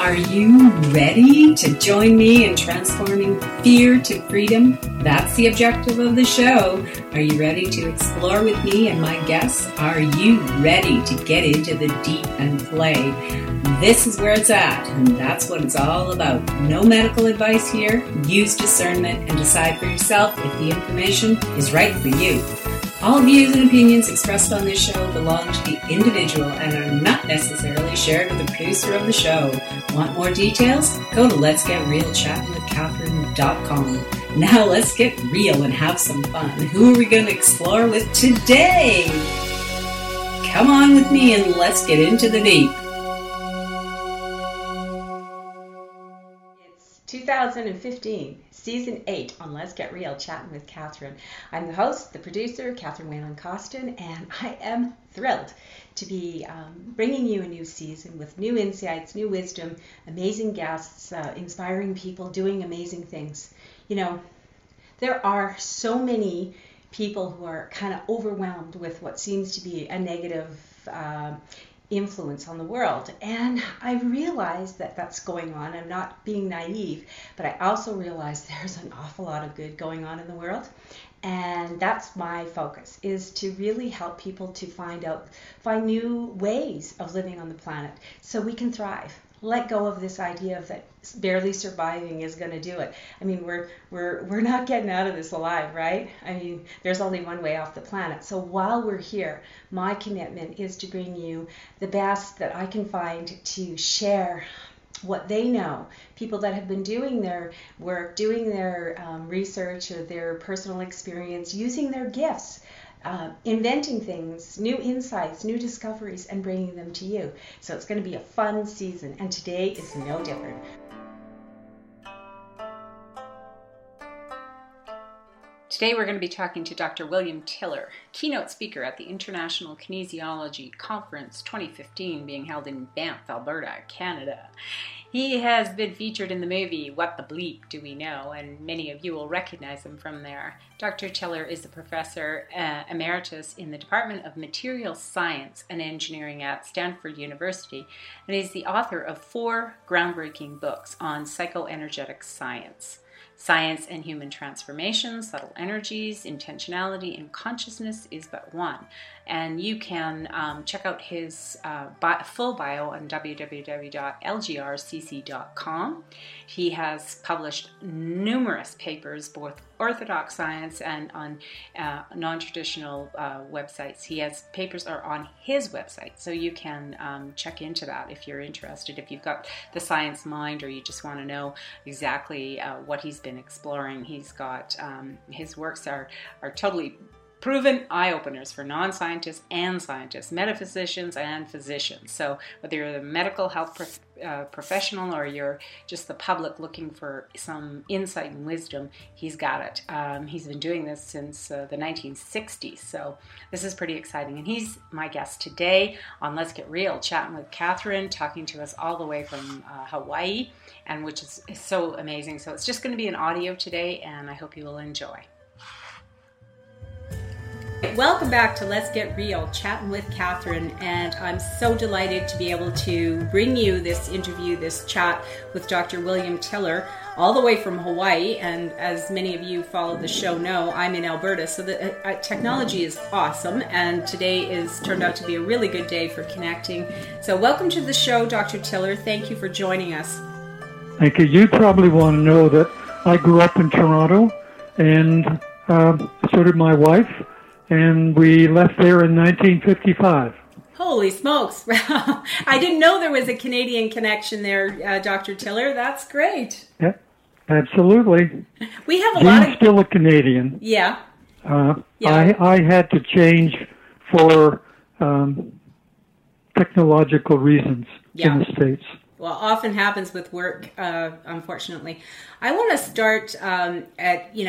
Are you ready to join me in transforming fear to freedom? That's the objective of the show. Are you ready to explore with me and my guests? Are you ready to get into the deep and play? This is where it's at, and that's what it's all about. No medical advice here. Use discernment and decide for yourself if the information is right for you. All views and opinions expressed on this show belong to the individual and are not necessarily shared with the producer of the show. Want more details? Go to letsgetrealchattingwithcatherine.com. Now let's get real and have some fun. Who are we going to explore with today? Come on with me and let's get into the deep. It's 2015. Season 8 on Let's Get Real, Chatting with Catherine. I'm the host, the producer, Catherine Whalen-Costin, and I am thrilled to be bringing you a new season with new insights, new wisdom, amazing guests, inspiring people, doing amazing things. You know, there are so many people who are kind of overwhelmed with what seems to be a negative influence on the world, and I realize that that's going on. I'm not being naive, but I also realize there's an awful lot of good going on in the world, and that's my focus, is to really help people to find new ways of living on the planet so we can thrive. Let go of this idea of that barely surviving is going to do it. I mean, we're not getting out of this alive, right? I mean, there's only one way off the planet. So while we're here, my commitment is to bring you the best that I can find to share what they know, people that have been doing their work, doing their research or their personal experience, using their gifts, inventing things, new insights, new discoveries, and bringing them to you. So it's going to be a fun season, and today is no different. Today we're going to be talking to Dr. William Tiller, keynote speaker at the International Kinesiology Conference 2015 being held in Banff, Alberta, Canada. He has been featured in the movie What the Bleep Do We Know, and many of you will recognize him from there. Dr. Tiller is a professor emeritus in the Department of Materials Science and Engineering at Stanford University, and is the author of 4 groundbreaking books on psychoenergetic science. Science and Human Transformation, Subtle Energies, Intentionality, and Consciousness is but one. And you can check out his full bio on www.lgrcc.com. He has published numerous papers, both orthodox science and on non-traditional websites. Papers are on his website, so you can check into that if you're interested. If you've got the science mind or you just want to know exactly what he's been exploring, he's got his works are totally proven eye-openers for non-scientists and scientists, metaphysicians and physicians. So whether you're the medical health professional or you're just the public looking for some insight and wisdom, he's got it. He's been doing this since the 1960s, so this is pretty exciting. And he's my guest today on Let's Get Real, chatting with Catherine, talking to us all the way from Hawaii, and which is so amazing. So it's just going to be an audio today, and I hope you will enjoy. Welcome back to Let's Get Real, chatting with Catherine, and I'm so delighted to be able to bring you this interview, this chat with Dr. William Tiller, all the way from Hawaii. And as many of you follow the show know, I'm in Alberta, so the technology is awesome, and today is turned out to be a really good day for connecting. So welcome to the show, Dr. Tiller. Thank you for joining us. Thank you. You probably want to know that I grew up in Toronto, and so did my wife. And we left there in 1955. Holy smokes. I didn't know there was a Canadian connection there, Dr. Tiller. That's great. Yeah, absolutely. We have a lot of... still a Canadian. Yeah. I had to change for technological reasons in the States. Well, often happens with work, unfortunately. I want to start at,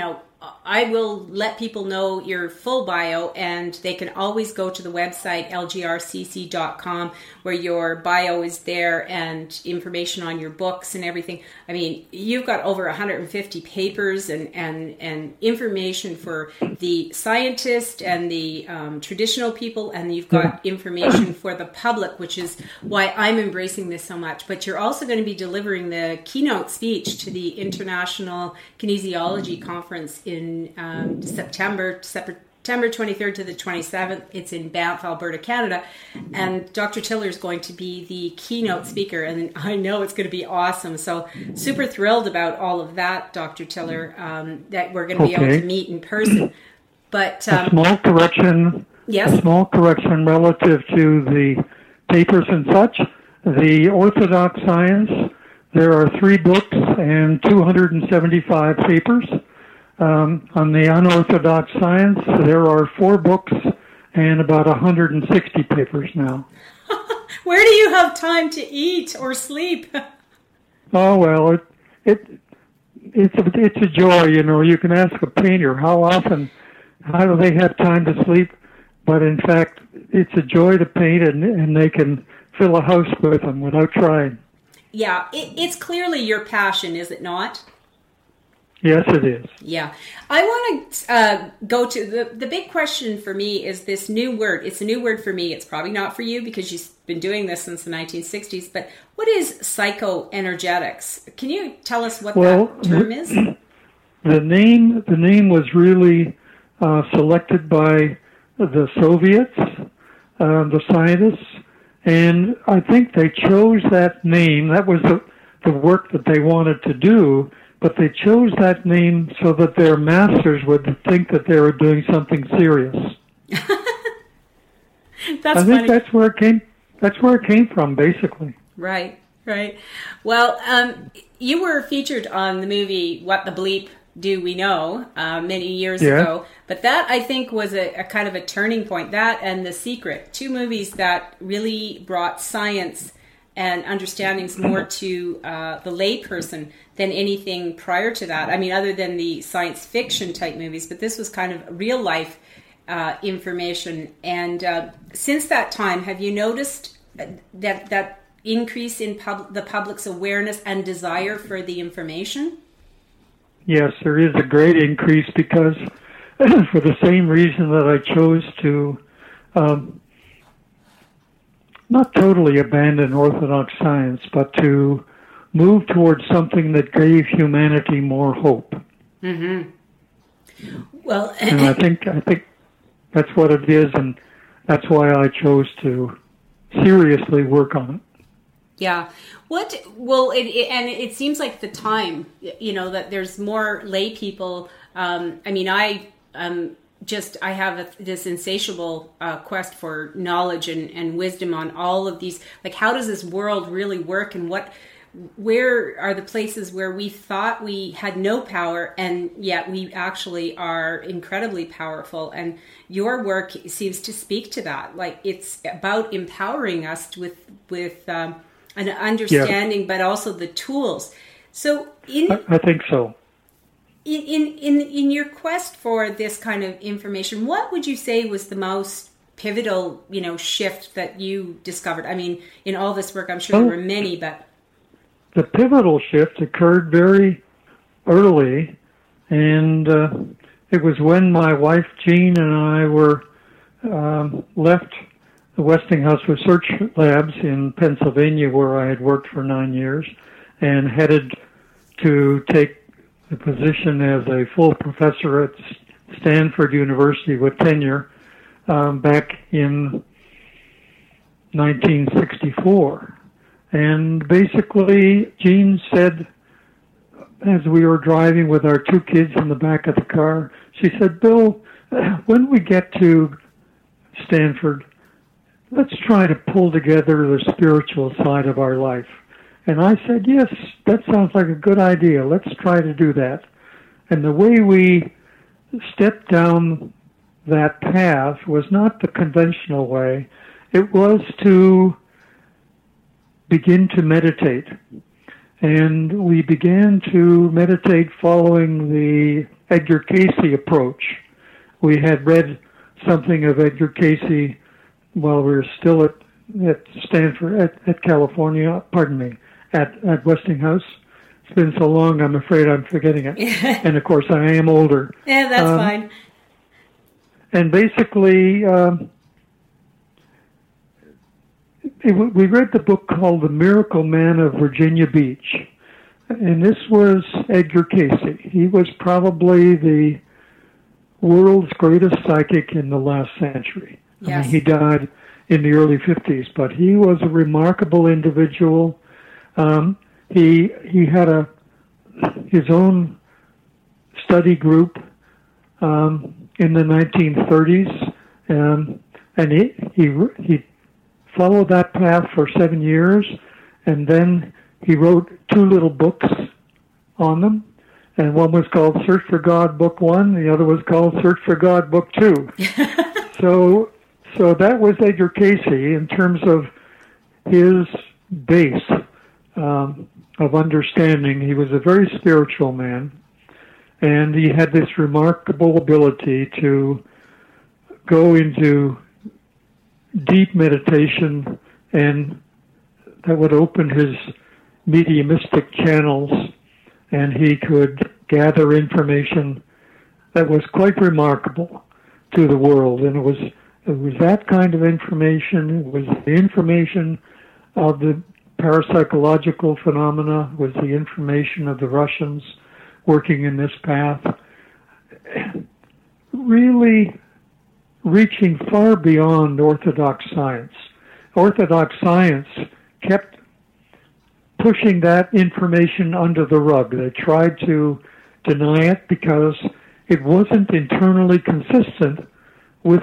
I will let people know your full bio, and they can always go to the website lgrcc.com, where your bio is there and information on your books and everything. I mean, you've got over 150 papers and information for the scientist and the traditional people, and you've got information for the public, which is why I'm embracing this so much. But you're also going to be delivering the keynote speech to the International Kinesiology Conference in September 23rd to the 27th. It's in Banff, Alberta, Canada. And Dr. Tiller is going to be the keynote speaker, and I know it's going to be awesome. So super thrilled about all of that, Dr. Tiller, that we're going to be able to meet in person. But a small correction. Yes. A small correction relative to the papers and such. The Orthodox Science, there are 3 books and 275 papers. On the Unorthodox Science, there are 4 books and about 160 papers now. Where do you have time to eat or sleep? Oh, well, it's a joy, you know. You can ask a painter how do they have time to sleep? But in fact, it's a joy to paint, and they can fill a house with them without trying. Yeah, it's clearly your passion, is it not? Yes, it is. Yeah. I want to go to the big question for me is this new word. It's a new word for me. It's probably not for you because you've been doing this since the 1960s. But what is psychoenergetics? Can you tell us what that term is? The name was really selected by the Soviets, the scientists, and I think they chose that name. That was the work that they wanted to do. But they chose that name so that their masters would think that they were doing something serious. That's I think that's where it came. That's where it came from, basically. Right. Well, you were featured on the movie What the Bleep Do We Know many years ago. But that, I think, was a kind of a turning point. That and The Secret, 2 movies that really brought science and understandings more to the layperson than anything prior to that. I mean, other than the science fiction type movies, but this was kind of real life information. And since that time, have you noticed that increase in the public's awareness and desire for the information? Yes, there is a great increase because for the same reason that I chose to not totally abandon Orthodox science, but to move towards something that gave humanity more hope. Mm-hmm. Well, and I think that's what it is, and that's why I chose to seriously work on it. Yeah. It seems like the time, that there's more lay people. I have this insatiable quest for knowledge and wisdom on all of these. Like, how does this world really work, and where are the places where we thought we had no power, and yet we actually are incredibly powerful? And your work seems to speak to that. Like, it's about empowering us with an understanding, but also the tools. So, I think so. In your quest for this kind of information, what would you say was the most pivotal, shift that you discovered? I mean, in all this work, I'm sure there were many, but the pivotal shift occurred very early, and it was when my wife Jean and I were left the Westinghouse Research Labs in Pennsylvania, where I had worked for 9 years, and headed to take the position as a full professor at Stanford University with tenure back in 1964. And basically, Jean said, as we were driving with our 2 kids in the back of the car, she said, "Bill, when we get to Stanford, let's try to pull together the spiritual side of our life." And I said, "Yes, that sounds like a good idea. Let's try to do that." And the way we stepped down that path was not the conventional way. It was to begin to meditate. and we began to meditate following the Edgar Cayce approach. We had read something of Edgar Cayce while we were still at Stanford, at California, at Westinghouse. It's been so long, I'm afraid I'm forgetting it. And of course, I am older. Yeah, that's fine. And basically, we read the book called The Miracle Man of Virginia Beach. And this was Edgar Cayce. He was probably the world's greatest psychic in the last century. Yes. I mean, he died in the early 50s, but he was a remarkable individual. He had his own study group in the 1930s, and he followed that path for 7 years, and then he wrote 2 little books on them, and one was called Search for God Book 1, the other was called Search for God Book 2. So that was Edgar Cayce in terms of his base of understanding. He was a very spiritual man, and he had this remarkable ability to go into deep meditation, and that would open his mediumistic channels, and he could gather information that was quite remarkable to the world. And it was that kind of information. It was the information of the parapsychological phenomena, was the information of the Russians working in this path, really reaching far beyond orthodox science. Orthodox science kept pushing that information under the rug. They tried to deny it because it wasn't internally consistent with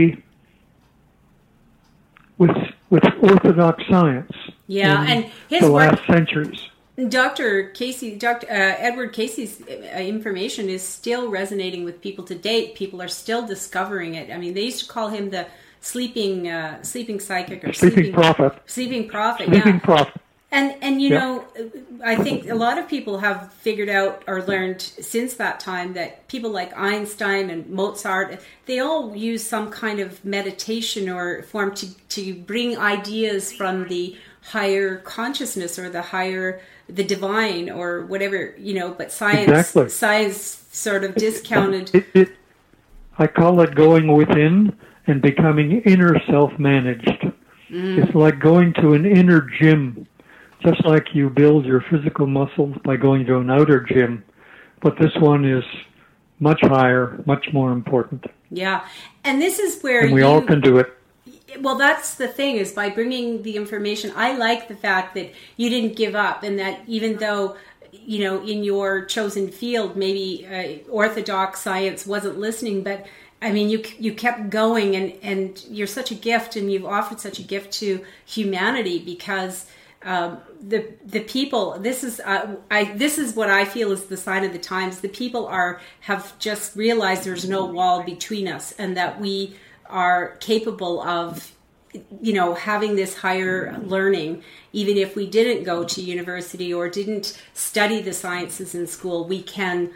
orthodox science. Yeah, and his the work, last centuries. Dr. Edward Cayce's information is still resonating with people to date. People are still discovering it. I mean, they used to call him the sleeping psychic or sleeping prophet. Sleeping prophet. Sleeping yeah. prophet. And you know, I think a lot of people have figured out or learned since that time that people like Einstein and Mozart, they all use some kind of meditation or form to bring ideas from the higher consciousness or the divine or whatever, you know, but science sort of discounted. I call it going within and becoming inner self-managed. It's like going to an inner gym. Just like you build your physical muscles by going to an outer gym, but this one is much higher, much more important. Yeah, and this is where we all can do it. Well, that's the thing, is by bringing the information. I like the fact that you didn't give up, and that even though, you know, in your chosen field, maybe orthodox science wasn't listening, but I mean, you kept going, and you're such a gift, and you've offered such a gift to humanity because. The people, this is what I feel is the sign of the times. The people have just realized there's no wall between us, and that we are capable of, you know, having this higher learning. Even if we didn't go to university or didn't study the sciences in school, we can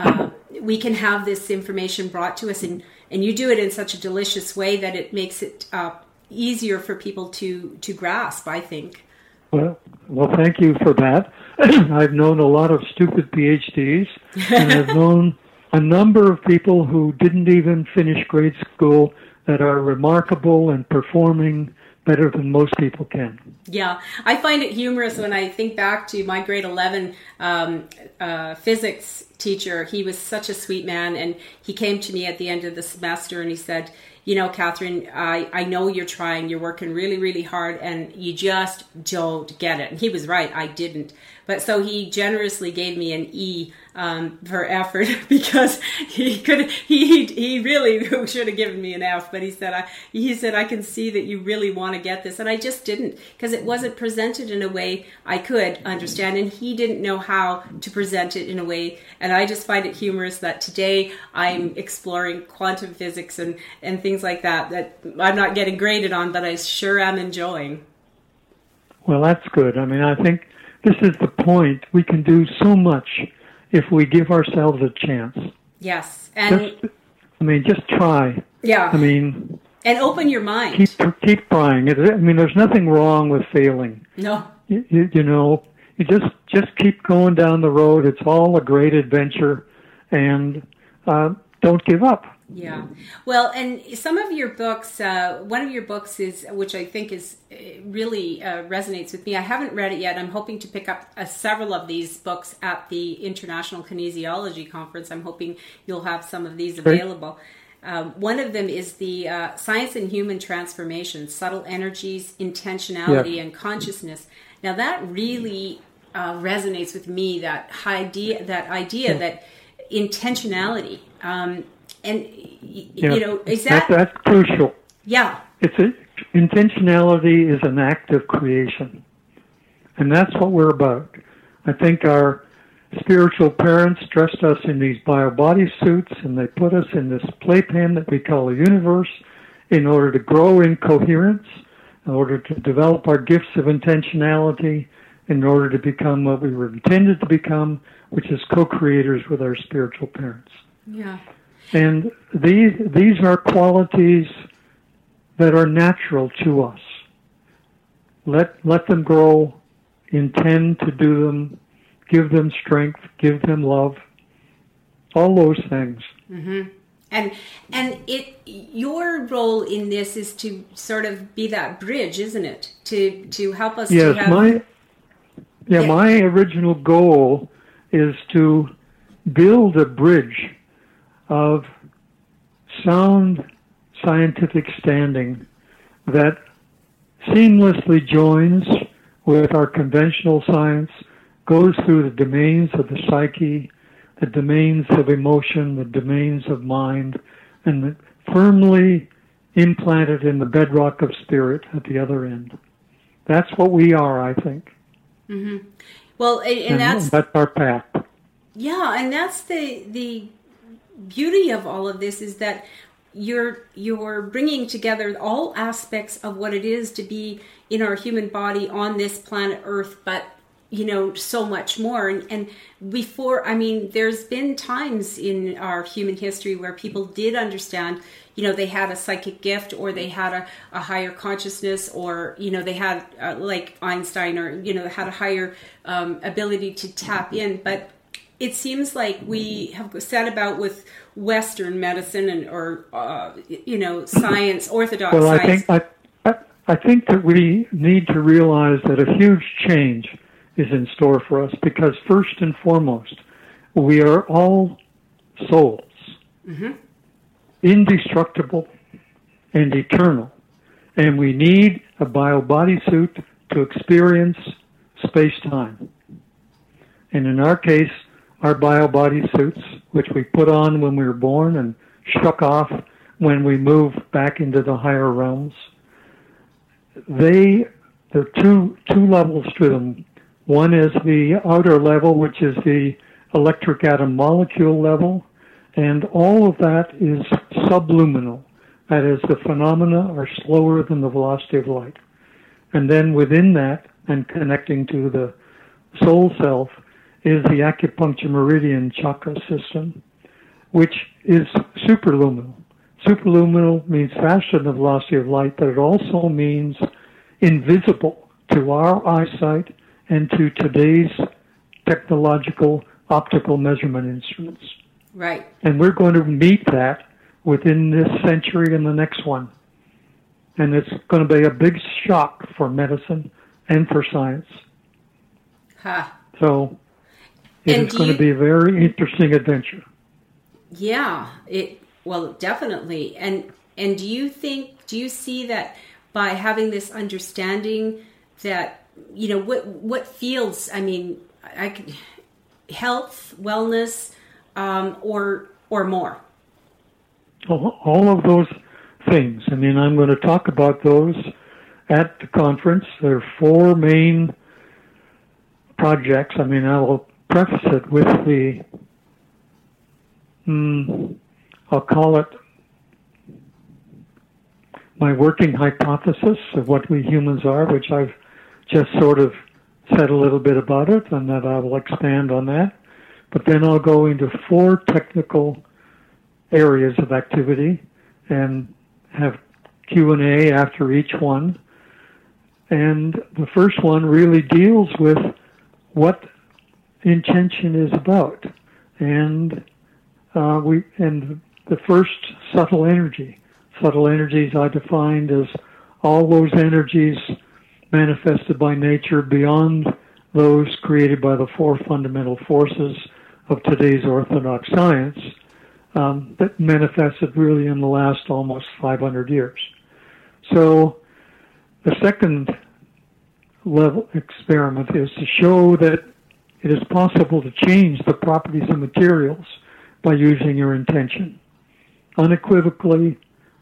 have this information brought to us, and you do it in such a delicious way that it makes it easier for people to grasp, I think. Well, thank you for that. I've known a lot of stupid PhDs, and I've known a number of people who didn't even finish grade school that are remarkable and performing better than most people can. Yeah, I find it humorous when I think back to my grade 11 physics teacher. He was such a sweet man, and he came to me at the end of the semester and he said, you know, Catherine, I know you're trying, you're working really, really hard, and you just don't get it. And he was right, I didn't. But so he generously gave me an E for effort, because he really should have given me an F. But he said I can see that you really want to get this, and I just didn't, because it wasn't presented in a way I could understand, and he didn't know how to present it in a way. And I just find it humorous that today I'm exploring quantum physics and things like that I'm not getting graded on, but I sure am enjoying. Well, that's good. I mean, I think this is the point. We can do so much if we give ourselves a chance. Yes, and just try. Yeah. And open your mind. Keep trying. There's nothing wrong with failing. No. You just keep going down the road. It's all a great adventure, and don't give up. Yeah. Well, and some of your books, one of your books is, which I think is really resonates with me. I haven't read it yet. I'm hoping to pick up several of these books at the International Kinesiology Conference. I'm hoping you'll have some of these available. One of them is the Science and Human Transformation, Subtle Energies, Intentionality, and Consciousness. Now that really resonates with me, that idea that intentionality, is that's crucial. Yeah. Intentionality is an act of creation. And that's what we're about. I think our spiritual parents dressed us in these bio-body suits, and they put us in this playpen that we call a universe in order to grow in coherence, in order to develop our gifts of intentionality, in order to become what we were intended to become, which is co-creators with our spiritual parents. Yeah. And these are qualities that are natural to us. Let them grow, intend to do them, give them strength, give them love, all those things. Mm-hmm. And your role in this is to sort of be that bridge, isn't it? To help us to have... My original goal is to build a bridge of sound scientific standing that seamlessly joins with our conventional science, goes through the domains of the psyche, the domains of emotion, the domains of mind, and firmly implanted in the bedrock of spirit at the other end. That's what we are, I think. Mm-hmm. Well, and that's our path. Yeah, and that's the beauty of all of this, is that you're bringing together all aspects of what it is to be in our human body on this planet Earth, but so much more. And before, there's been times in our human history where people did understand, they had a psychic gift, or they had a higher consciousness, or, they had, like Einstein, or, had a higher ability to tap in. But it seems like we have set about with Western medicine or science, orthodox science. I think that we need to realize that a huge change is in store for us, because first and foremost, we are all souls, indestructible and eternal, and we need a bio-body suit to experience space-time. And in our case, our bio-body suits, which we put on when we were born and shook off when we moved back into the higher realms, there are two levels to them. One is the outer level, which is the electric atom molecule level, and all of that is subluminal. That is, the phenomena are slower than the velocity of light. And then within that, and connecting to the soul self, is the acupuncture meridian chakra system, which is superluminal. Superluminal means faster than the velocity of light, but it also means invisible to our eyesight and to today's technological optical measurement instruments. Right. And we're going to meet that within this century and the next one. And it's going to be a big shock for medicine and for science. So it's going to be a very interesting adventure. Yeah, definitely. And do you see that by having this understanding that, what fields, health, wellness, or more? All of those things. I'm going to talk about those at the conference. There are 4 main projects. I will preface it with I'll call it my working hypothesis of what we humans are, which I've just sort of said a little bit about it, and that I will expand on that. But then I'll go into 4 technical areas of activity and have Q&A after each one. And the first one really deals with what intention is about. And the first, subtle energy. Subtle energies I defined as all those energies manifested by nature beyond those created by the 4 fundamental forces of today's orthodox science that manifested really in the last almost 500 years. So the second level experiment is to show that it is possible to change the properties of materials by using your intention, unequivocally.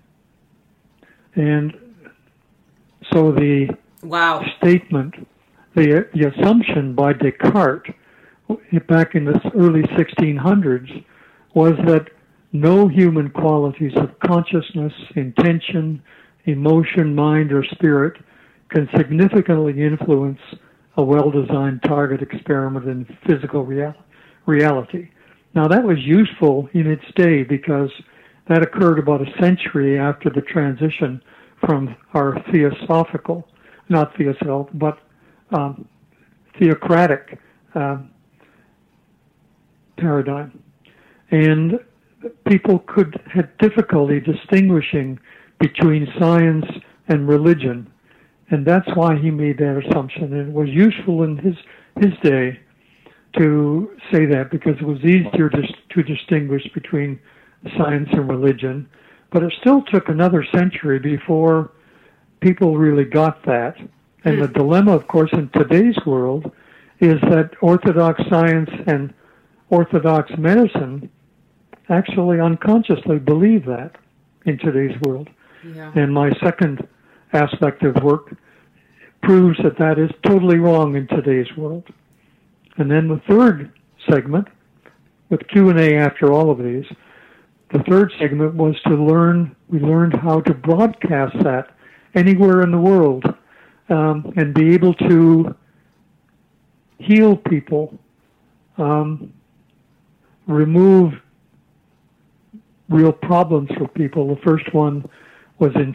And so the statement, the assumption by Descartes back in the early 1600s was that no human qualities of consciousness, intention, emotion, mind, or spirit can significantly influence a well-designed target experiment in physical reality. Now that was useful in its day because that occurred about a century after the transition from our theocratic paradigm. And people had difficulty distinguishing between science and religion. And that's why he made that assumption. And it was useful in his day to say that because it was easier to distinguish between science and religion. But it still took another century before people really got that. And the dilemma, of course, in today's world is that orthodox science and orthodox medicine actually unconsciously believe that in today's world. Yeah. And my second aspect of work proves that that is totally wrong in today's world. And then the third segment, with Q&A after all of these, the third segment was we learned how to broadcast that anywhere in the world and be able to heal people, remove real problems for people. The first one was in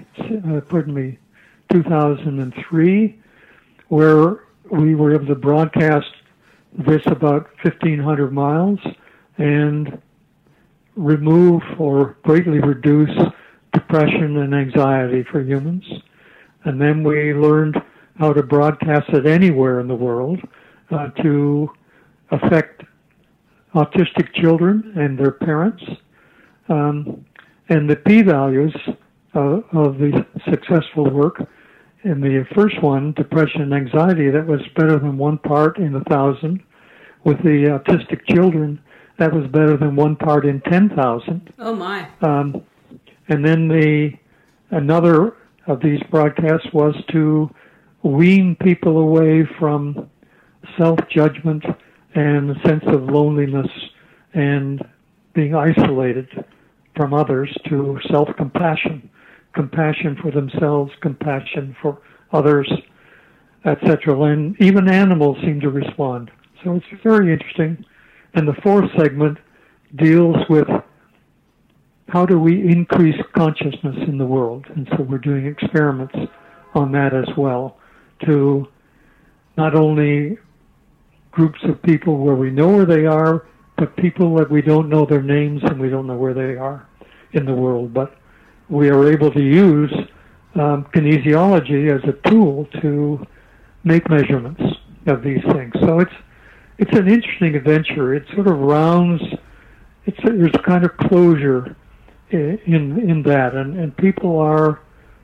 2003, where we were able to broadcast this about 1,500 miles and remove or greatly reduce depression and anxiety for humans. And then we learned how to broadcast it anywhere in the world to affect autistic children and their parents. And the p-values of the successful work in the first one, depression and anxiety, that was better than 1 part in 1,000. With the autistic children, that was better than 1 part in 10,000. Oh my! And then another of these broadcasts was to wean people away from self-judgment and a sense of loneliness and being isolated from others to self-compassion, compassion for themselves, compassion for others, etc. And even animals seem to respond. So it's very interesting. And the fourth segment deals with how do we increase consciousness in the world. And so we're doing experiments on that as well, to not only groups of people where we know where they are, but people that we don't know their names and we don't know where they are in the world. But we are able to use kinesiology as a tool to make measurements of these things. So it's an interesting adventure. It sort of rounds, there's a kind of closure in that, and people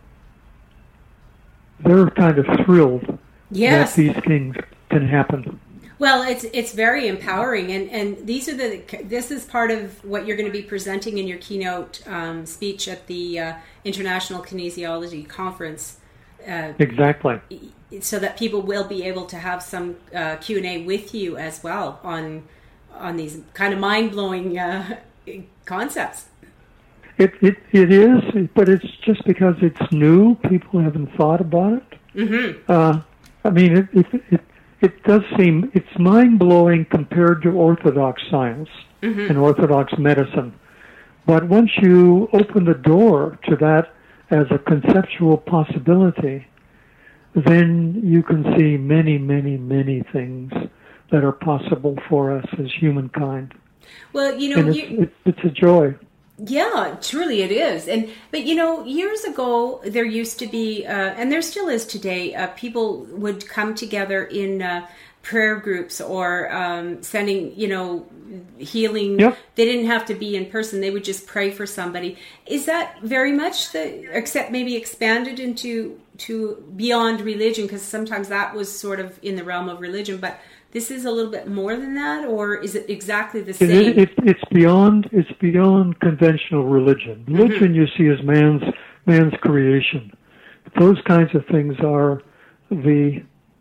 they're kind of thrilled that these things can happen. Well, it's very empowering, and this is part of what you're going to be presenting in your keynote speech at the International Kinesiology Conference. Exactly. So that people will be able to have some Q&A with you as well on these kind of mind-blowing concepts. It is, but it's just because it's new. People haven't thought about it. Mm-hmm. I mean, it does seem, it's mind-blowing compared to orthodox science and orthodox medicine. But once you open the door to that as a conceptual possibility, then you can see many, many, many things that are possible for us as humankind. Well, and it's a joy. Yeah, truly it is. But years ago there used to be, and there still is today, people would come together in prayer groups or sending, healing. Yep. They didn't have to be in person. They would just pray for somebody. Is that very much except maybe expanded into beyond religion? Because sometimes that was sort of in the realm of religion, but this is a little bit more than that, or is it exactly the same? It's beyond conventional religion. Religion you see as man's creation. Those kinds of things are the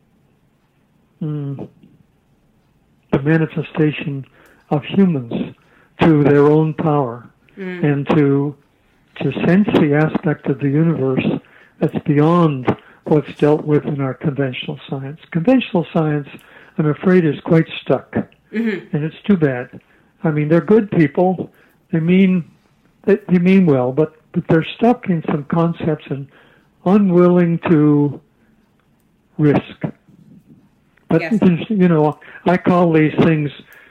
manifestation of humans to their own power and to sense the aspect of the universe that's beyond what's dealt with in our conventional science. Conventional science, I'm afraid, is quite stuck, and it's too bad. I mean, they're good people. They mean well, but they're stuck in some concepts and unwilling to risk. But yes. I call these things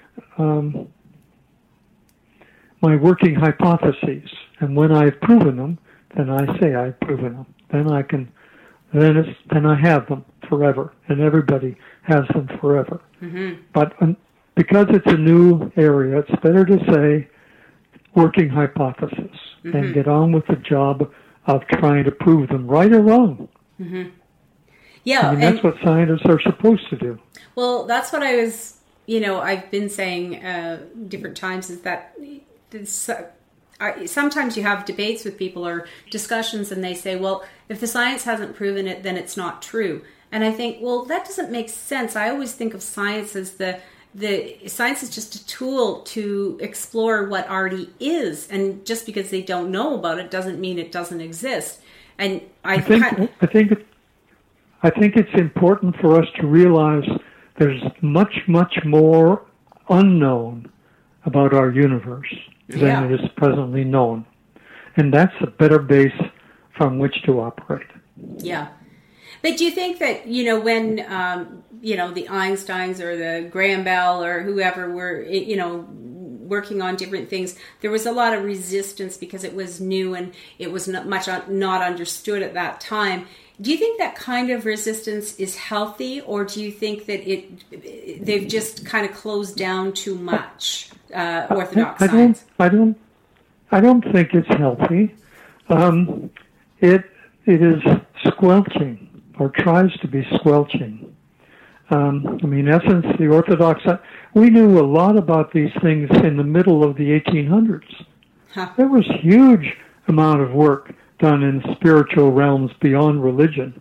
my working hypotheses, and when I've proven them, then I say I've proven them. Then I have them forever, and everybody has them forever. But because it's a new area, it's better to say working hypothesis and get on with the job of trying to prove them right or wrong. Yeah, I mean, that's what scientists are supposed to do. Well, that's what I was, I've been saying different times, is that sometimes you have debates with people or discussions and they say, well, if the science hasn't proven it, then it's not true. And I think, well, that doesn't make sense. I always think of science as the science is just a tool to explore what already is. And just because they don't know about it doesn't mean it doesn't exist. And I think it's important for us to realize there's much, much more unknown about our universe than it is presently known. And that's a better base from which to operate. Yeah. But do you think that, when, the Einsteins or the Graham Bell or whoever were, working on different things, there was a lot of resistance because it was new and it was not understood at that time. Do you think that kind of resistance is healthy, or do you think that they've just kind of closed down too much, Orthodox science? I don't think it's healthy. It is squelching, or tries to be squelching. In essence, the Orthodox, we knew a lot about these things in the middle of the 1800s. There was huge amount of work done in spiritual realms beyond religion,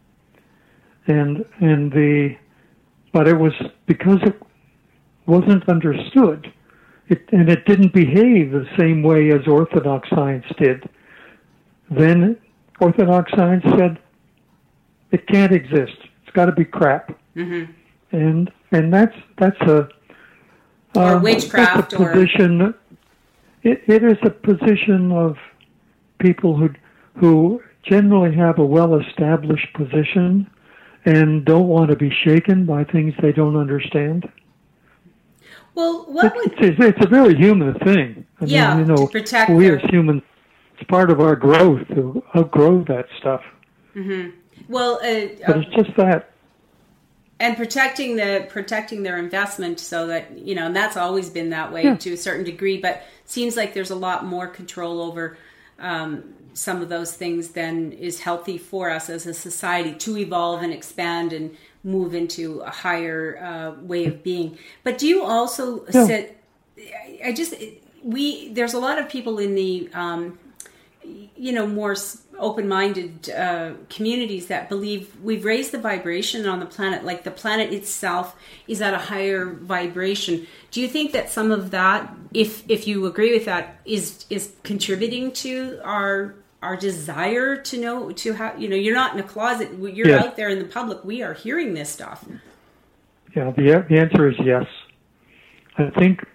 but it was because it wasn't understood, and it didn't behave the same way as Orthodox science did. Then Orthodox science said it can't exist. It's got to be crap, and that's a or witchcraft, that's a position. It is a position of people who generally have a well-established position and don't want to be shaken by things they don't understand. Well, it's a very human thing. To protect we as humans, it's part of our growth to outgrow that stuff. Well, but it's just that. And protecting their investment, so that and that's always been that way to a certain degree. But it seems like there's a lot more control over some of those things than is healthy for us as a society to evolve and expand and move into a higher way of being. But do you also there's a lot of people in the more open-minded communities that believe we've raised the vibration on the planet, like the planet itself is at a higher vibration. Do you think that some of that, if you agree with that, is contributing to our our desire to know, to have, you're not in a closet, you're out there in the public, we are hearing this stuff. Yeah, the answer is yes. I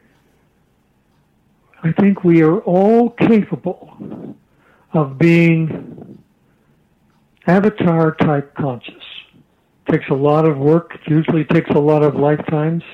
think we are all capable of being avatar-type conscious. It takes a lot of work. It usually takes a lot of lifetimes.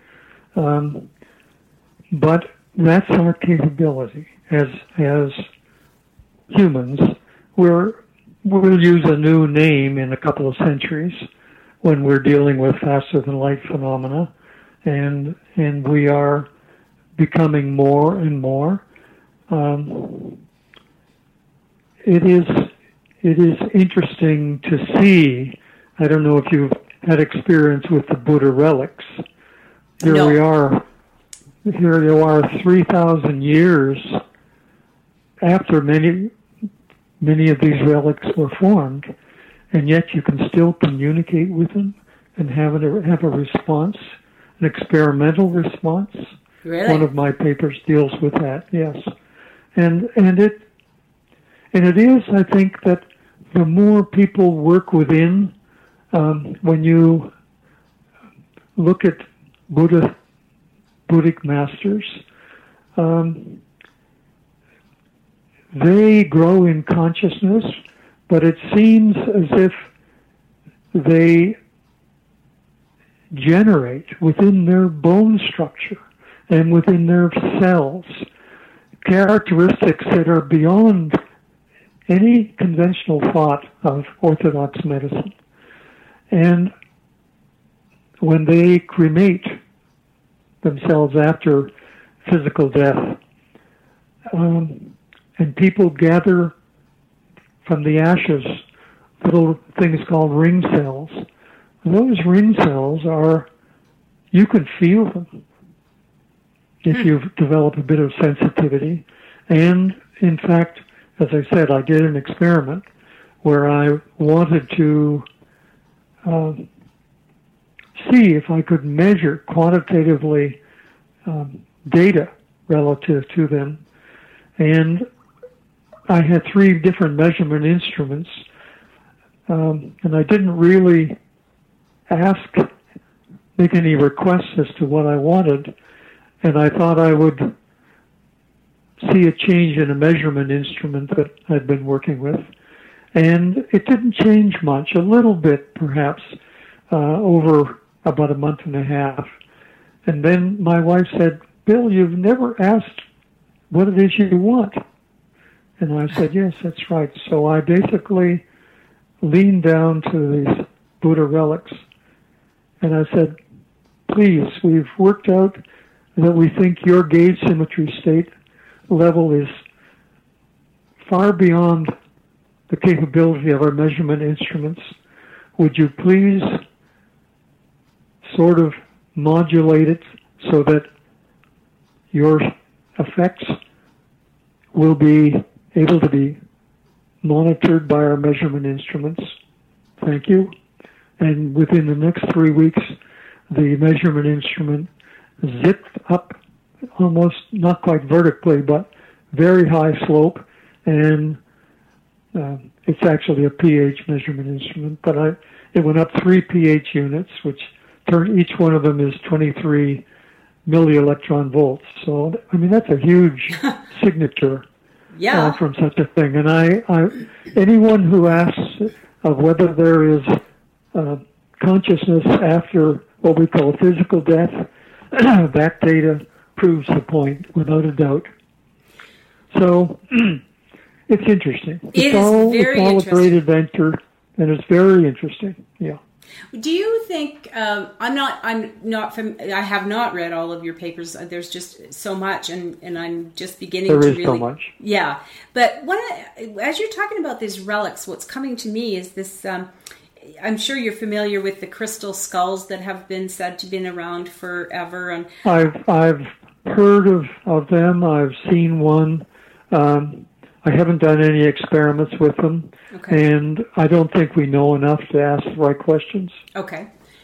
But that's our capability as humans. We'll use a new name in a couple of centuries when we're dealing with faster-than-light phenomena, and we are becoming more and more. It is interesting to see. I don't know if you've had experience with the Buddha relics. Here they are 3,000 years after many of these relics were formed, and yet you can still communicate with them and have a response, an experimental response. Really? One of my papers deals with that, yes. And it is, I think, that the more people work within, when you look at Buddhic masters, they grow in consciousness, but it seems as if they generate within their bone structure and within their cells characteristics that are beyond any conventional thought of orthodox medicine. And when they cremate themselves after physical death, and people gather from the ashes little things called ring cells. Those ring cells you can feel them if you've developed a bit of sensitivity. And in fact, as I said, I did an experiment where I wanted to see if I could measure quantitatively data relative to them. And I had 3 different measurement instruments, and I didn't really make any requests as to what I wanted, and I thought I would see a change in a measurement instrument that I'd been working with. And it didn't change much, a little bit perhaps, over about a month and a half. And then my wife said, "Bill, you've never asked what it is you want." And I said, "Yes, that's right." So I basically leaned down to these Buddha relics, and I said, "Please, we've worked out that we think your gaze symmetry state level is far beyond the capability of our measurement instruments. Would you please sort of modulate it so that your effects will be able to be monitored by our measurement instruments? Thank you." And within the next 3 weeks, the measurement instrument zipped up, almost not quite vertically, but very high slope, and it's actually a pH measurement instrument, but it went up 3 pH units, which each one of them is 23 millielectron volts. So, I mean, that's a huge signature from such a thing. And anyone who asks of whether there is consciousness after what we call physical death, that data proves the point without a doubt. So it's interesting. It's all a great adventure, and it's very interesting. Yeah. Do you think I have not read all of your papers. There's just so much, and I'm just beginning to really. There is so much. Yeah, but as you're talking about these relics, what's coming to me is this. I'm sure you're familiar with the crystal skulls that have been said to have been around forever. And I've heard of them. I've seen one. I haven't done any experiments with them, and I don't think we know enough to ask the right questions. Okay.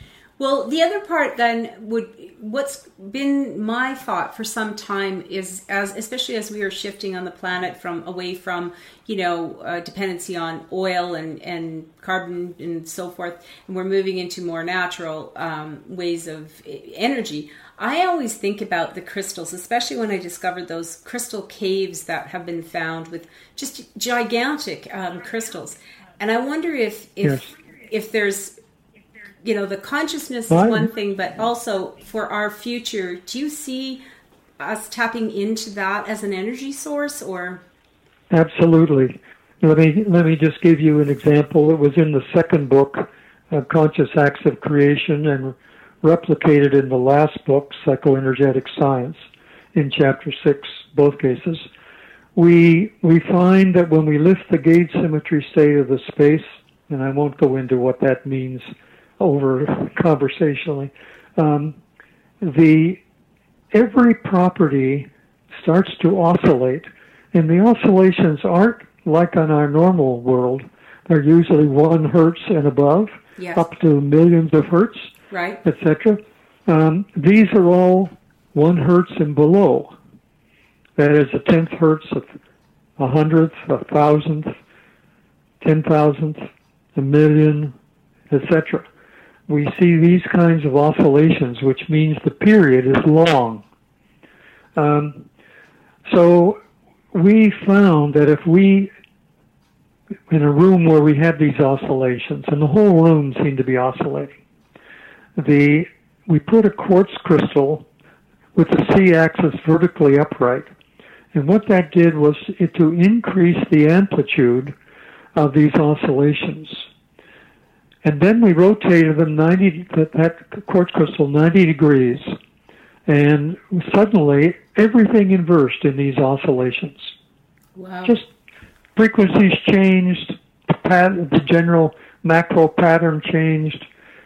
Well, the other part then what's been my thought for some time is, especially as we are shifting on the planet away from dependency on oil and carbon and so forth, and we're moving into more natural ways of energy. I always think about the crystals, especially when I discovered those crystal caves that have been found with just gigantic crystals, and I wonder if there's the consciousness is one thing, but also for our future, do you see us tapping into that as an energy source, or? Absolutely. Let me just give you an example. It was in the second book, Conscious Acts of Creation, and replicated in the last book, Psychoenergetic Science, in Chapter 6, both cases. We find that when we lift the gauge symmetry state of the space, and I won't go into what that means over conversationally, every property starts to oscillate, and the oscillations aren't like on our normal world. They're usually 1 hertz and above, up to millions of hertz, right, etc. These are all 1 hertz and below. That is a 10th hertz, a 100th, a 1,000th, 10,000th, a million, etc. We see these kinds of oscillations, which means the period is long. So we found that if we, in a room where we had these oscillations, and the whole room seemed to be oscillating, we put a quartz crystal with the C-axis vertically upright, and what that did was to increase the amplitude of these oscillations. And then we rotated them that quartz crystal 90 degrees, and suddenly everything inversed in these oscillations. Wow. Just frequencies changed, the general macro pattern changed.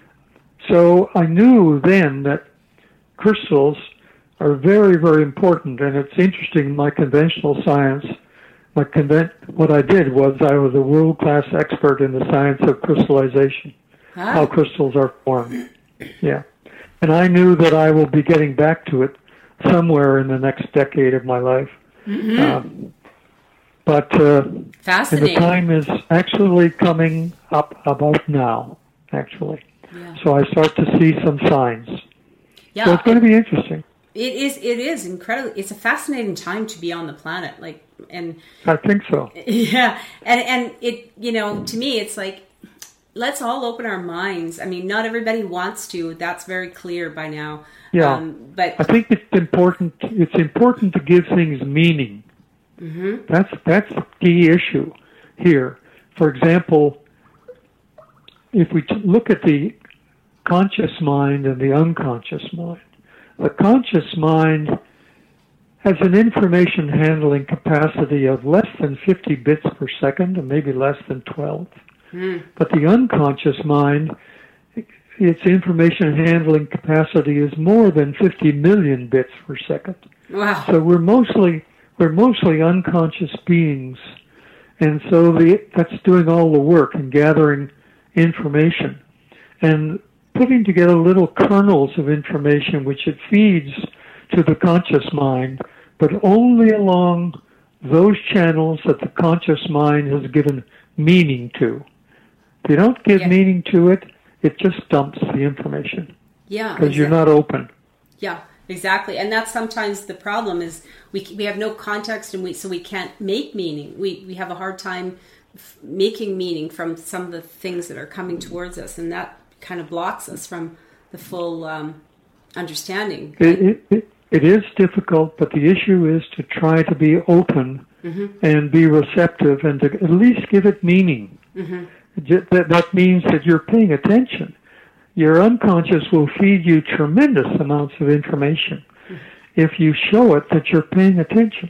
So I knew then that crystals are very, very important, and it's interesting, my conventional science, what I did was I was a world-class expert in the science of crystallization, how crystals are formed. Yeah. And I knew that I will be getting back to it somewhere in the next decade of my life. Mm-hmm. But fascinating. the time is actually coming up about now, actually. Yeah. So I start to see some signs. Yeah. So it's going to be interesting. It is incredible. It's a fascinating time to be on the planet. And I think so. Yeah. And it, to me, it's like, let's all open our minds. I mean, not everybody wants to. That's very clear by now. Yeah. But I think it's important. It's important to give things meaning. Mm-hmm. That's the key issue here. For example, if we look at the conscious mind and the unconscious mind, the conscious mind has an information handling capacity of less than 50 bits per second, and maybe less than 12. But the unconscious mind, its information handling capacity is more than 50 million bits per second. Wow. So we're mostly unconscious beings, and so that's doing all the work and gathering information and putting together little kernels of information which it feeds to the conscious mind, but only along those channels that the conscious mind has given meaning to. If you don't give meaning to it, it just dumps the information. Yeah. Because you're not open. Yeah, exactly. And that's sometimes the problem is we have no context, and so we can't make meaning. We have a hard time making meaning from some of the things that are coming towards us, and that kind of blocks us from the full understanding. It is difficult, but the issue is to try to be open and be receptive and to at least give it meaning. That means that you're paying attention. Your unconscious will feed you tremendous amounts of information if you show it that you're paying attention.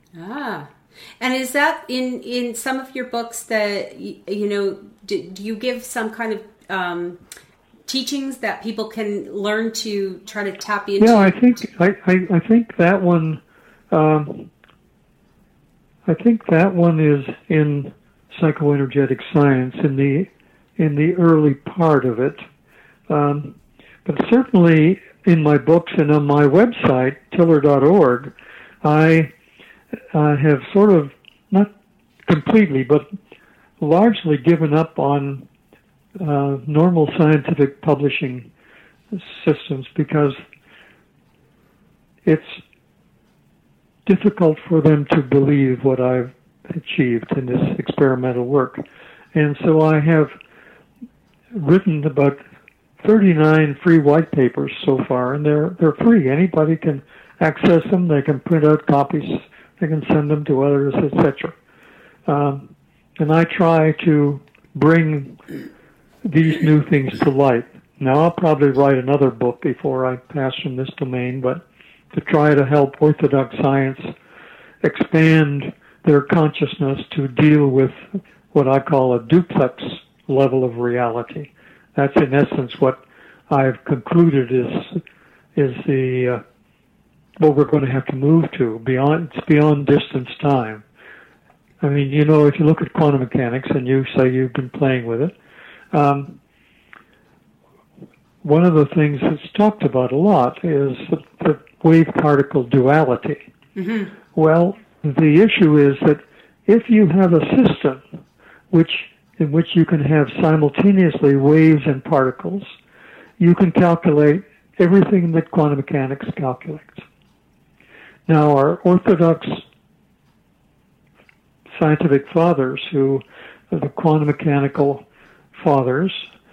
And is that in some of your books that, do you give some kind of teachings that people can learn to try to tap into? Yeah, I think that one. I think that one is in Psychoenergetic Science in the early part of it. But certainly in my books and on my website, tiller.org, I have sort of, not completely, but largely given up on normal scientific publishing systems because it's difficult for them to believe what I've achieved in this experimental work. And so I have written about 39 free white papers so far, and they're free. Anybody can access them. They can print out copies. They can send them to others, etc. And I try to bring these new things to light. Now, I'll probably write another book before I pass from this domain, but to try to help orthodox science expand their consciousness to deal with what I call a duplex level of reality. That's in essence what I've concluded is the what we're going to have to move to. It's beyond distance time. I mean, you know, if you look at quantum mechanics and you say you've been playing with it, one of the things that's talked about a lot is the wave-particle duality. Mm-hmm. Well, the issue is that if you have a system in which you can have simultaneously waves and particles, you can calculate everything that quantum mechanics calculates. Now, our orthodox scientific fathers, who are the quantum mechanical fathers,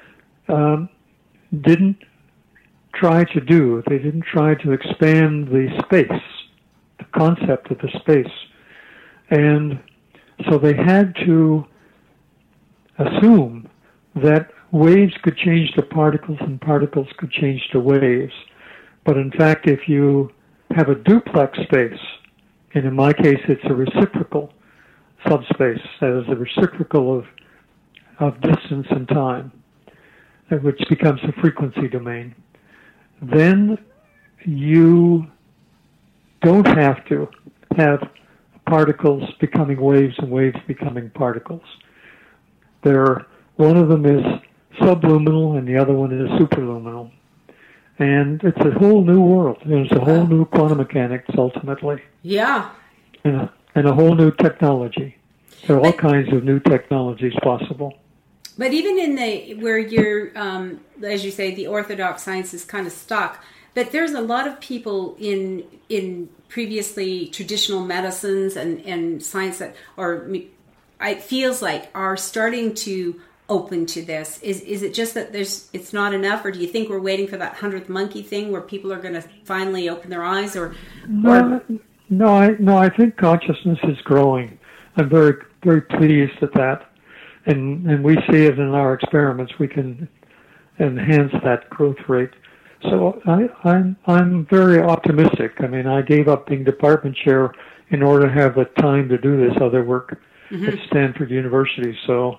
didn't try to expand the space, the concept of the space. And so they had to assume that waves could change to particles and particles could change to waves. But in fact, if you have a duplex space, and in my case it's a reciprocal subspace, that is a reciprocal of distance and time, which becomes a frequency domain, then you don't have to have particles becoming waves and waves becoming particles. One of them is subluminal and the other one is superluminal. And it's a whole new world. There's a whole new quantum mechanics ultimately. Yeah. And a whole new technology. There are all kinds of new technologies possible. But even where you're, as you say, the orthodox science is kind of stuck, but there's a lot of people in previously traditional medicines and science that, or it feels like, are starting to open to this. Is it just that it's not enough, or do you think we're waiting for that 100th monkey thing where people are going to finally open their eyes? No, I think consciousness is growing. I'm very, very pleased at that. And we see it in our experiments. We can enhance that growth rate. So I'm very optimistic. I mean, I gave up being department chair in order to have the time to do this other work at Stanford University. So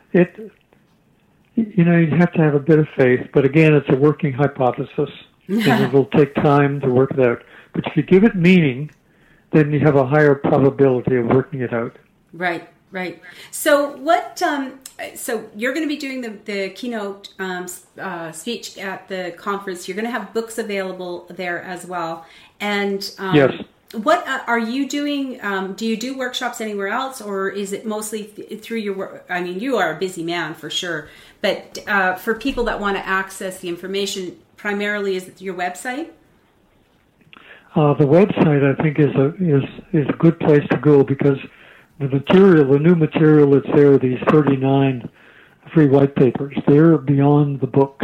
you have to have a bit of faith. But again, it's a working hypothesis, and it will take time to work it out. But if you give it meaning, then you have a higher probability of working it out. Right. Right. So what? So you're going to be doing the keynote speech at the conference. You're going to have books available there as well. And yes. What are you doing? Do you do workshops anywhere else, or is it mostly through your work? I mean, you are a busy man for sure. But for people that want to access the information, primarily is it your website? The website, I think, is a good place to go because the new material that's there, these 39 free white papers, they're beyond the books.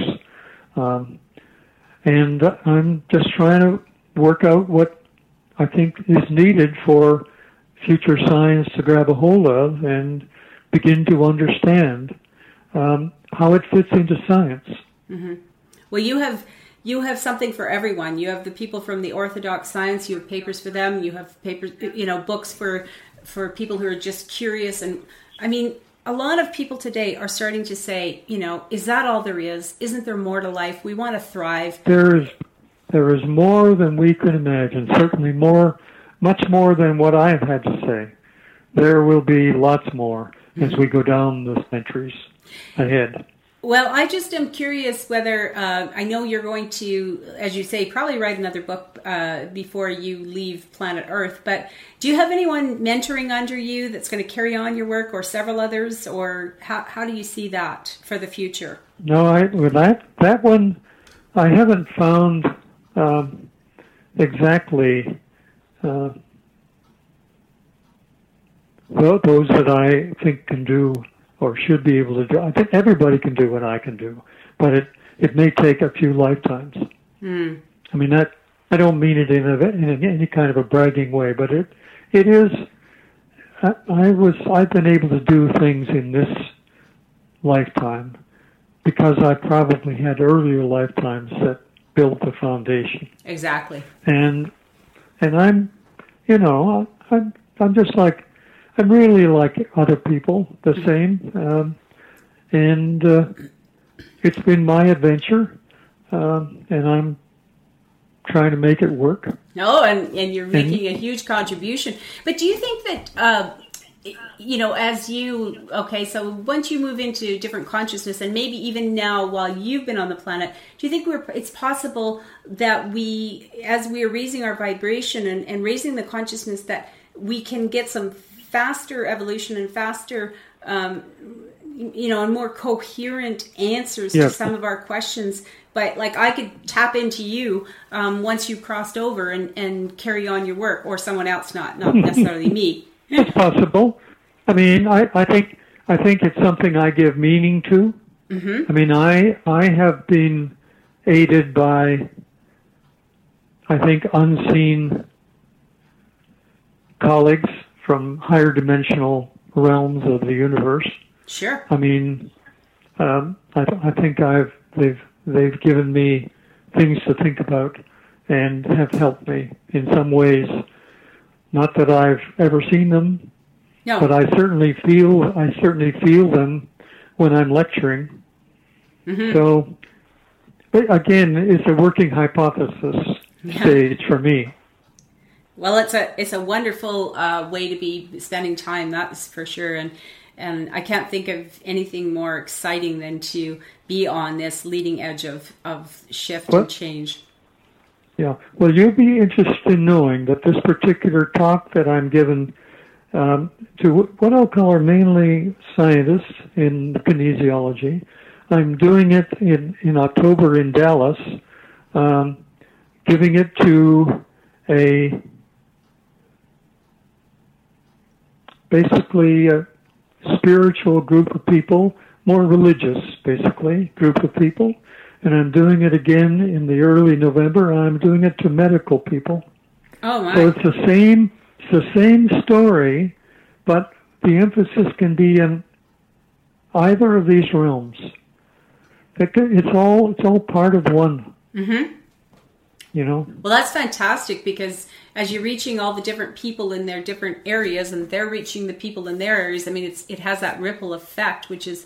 And I'm just trying to work out what I think is needed for future science to grab a hold of and begin to understand how it fits into science. Mm-hmm. Well, you have something for everyone. You have the people from the orthodox science. You have papers for them. You have papers, books for people who are just curious. And I mean, a lot of people today are starting to say, is that all there is? Isn't there more to life? We want to thrive. There is more than we could imagine. Certainly much more than what I've had to say. There will be lots more as we go down the centuries ahead. Well, I just am curious whether, I know you're going to, as you say, probably write another book before you leave planet Earth, but do you have anyone mentoring under you that's going to carry on your work, or several others, or how do you see that for the future? No, with that one, I haven't found exactly those that I think can do or should be able to do. I think everybody can do what I can do, but it may take a few lifetimes. I mean, that I don't mean it in any kind of a bragging way, but it is. I've been able to do things in this lifetime because I probably had earlier lifetimes that built the foundation. Exactly. And I'm, I'm just like. I'm really like other people, the same, and it's been my adventure, and I'm trying to make it work. No, and you're making a huge contribution. But do you think that, as you, so once you move into different consciousness, and maybe even now while you've been on the planet, do you think it's possible that as we are raising our vibration and raising the consciousness, that we can get some faster evolution and faster, and more coherent answers to some of our questions? But like I could tap into you once you crossed over and carry on your work, or someone else, not necessarily me. It's possible. I mean, I think it's something I give meaning to. Mm-hmm. I mean, I have been aided by, I think, unseen colleagues from higher dimensional realms of the universe. Sure. I mean, I think they've given me things to think about and have helped me in some ways. Not that I've ever seen them, but I certainly feel them when I'm lecturing. Mm-hmm. So, again, it's a working hypothesis stage for me. Well, it's a wonderful way to be spending time, that's for sure, and I can't think of anything more exciting than to be on this leading edge of shift and change. Yeah, well, you'll be interested in knowing that this particular talk that I'm giving to what I'll call are mainly scientists in kinesiology, I'm doing it in October in Dallas, giving it to basically a spiritual group of people, more religious, basically, group of people. And I'm doing it again in the early November. I'm doing it to medical people. Oh, my. So it's the same story, but the emphasis can be in either of these realms. It's all part of one. Mm-hmm. Well, that's fantastic, because as you're reaching all the different people in their different areas, and they're reaching the people in their areas, I mean, it has that ripple effect, which is...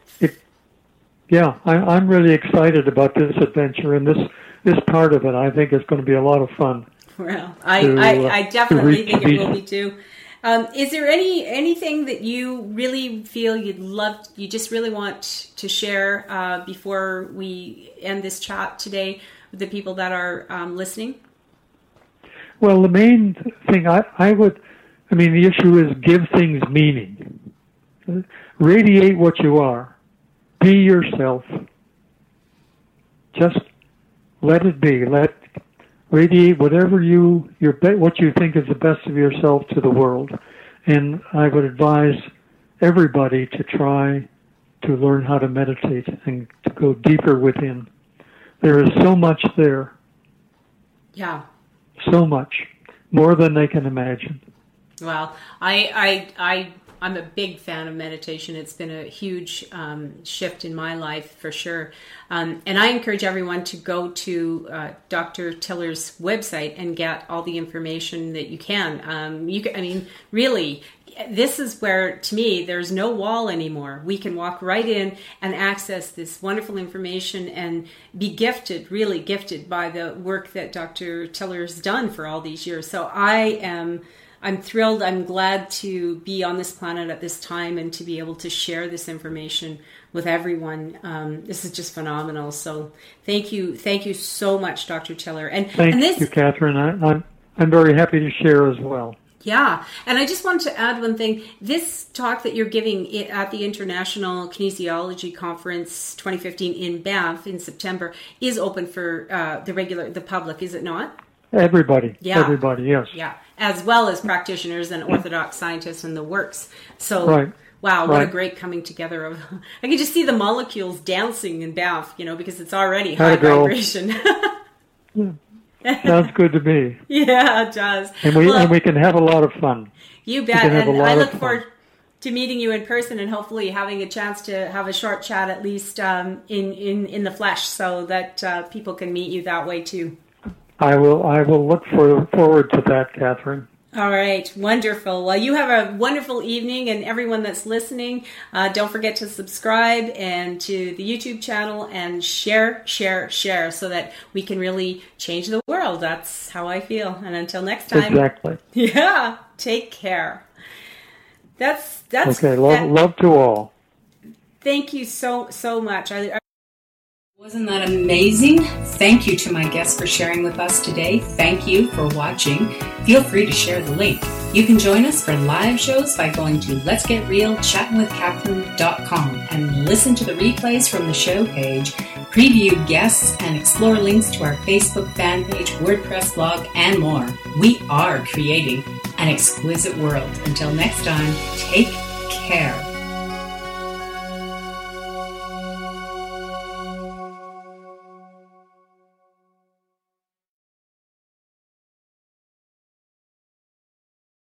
I'm really excited about this adventure, and this part of it, I think, is going to be a lot of fun. Well, I definitely think it will be too. Is there anything that you really feel you just really want to share before we end this chat today with the people that are listening? Well, the main thing the issue is give things meaning. Radiate what you are. Be yourself. Just let it be. Radiate whatever what you think is the best of yourself to the world. And I would advise everybody to try to learn how to meditate and to go deeper within. There is so much there. Yeah. So much. More than they can imagine. Well, I'm a big fan of meditation. It's been a huge shift in my life, for sure. And I encourage everyone to go to Dr. Tiller's website and get all the information that you can. Really, this is where, to me, there's no wall anymore. We can walk right in and access this wonderful information and be really gifted by the work that Dr. Tiller's done for all these years. So I am I'm thrilled. I'm glad to be on this planet at this time and to be able to share this information with everyone. This is just phenomenal. So thank you so much, Dr. Tiller. Thank you, Catherine. I'm very happy to share as well. Yeah, and I just wanted to add one thing. This talk that you're giving at the International Kinesiology Conference 2015 in Banff in September is open for the public, is it not? Everybody. Yeah. Everybody, yes. Yeah, as well as practitioners and orthodox scientists in the works. So, right. Wow, what a great coming together of... I can just see the molecules dancing in Banff, because it's already high vibration. Sounds good to me. Yeah, it does. And we can have a lot of fun. You bet. And I look forward to meeting you in person and hopefully having a chance to have a short chat at least in the flesh so that people can meet you that way too. I will look forward to that, Catherine. All right. Wonderful. Well, you have a wonderful evening, and everyone that's listening, don't forget to subscribe and to the YouTube channel and share so that we can really change the world. That's how I feel. And until next time. Exactly. Yeah. Take care. That's okay. Love to all. Thank you so much. Wasn't that amazing? Thank you to my guests for sharing with us today. Thank you for watching. Feel free to share the link. You can join us for live shows by going to letsgetrealchattingwithcatherine.com and listen to the replays from the show page, preview guests, and explore links to our Facebook fan page, WordPress blog, and more. We are creating an exquisite world. Until next time, take care.